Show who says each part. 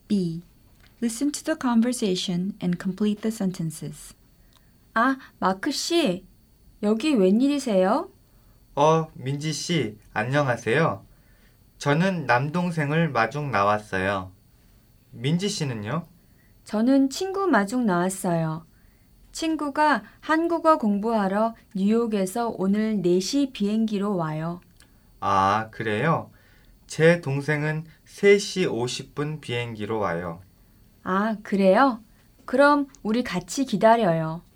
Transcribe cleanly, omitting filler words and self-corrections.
Speaker 1: B. Listen to the conversation and complete the sentences.
Speaker 2: 아, 마크 씨, 여기 웬일이세요?
Speaker 3: 민지 씨, 안녕하세요. 저는 남동생을 마중 나왔어요. 민지 씨는요?
Speaker 2: 저는 친구 마중 나왔어요. 친구가 한국어 공부하러 뉴욕에서 오늘 4시 비행기로 와요.
Speaker 3: 아, 그래요? 제 동생은 3시 50분 비행기로 와요.
Speaker 2: 아, 그래요? 그럼 우리 같이 기다려요.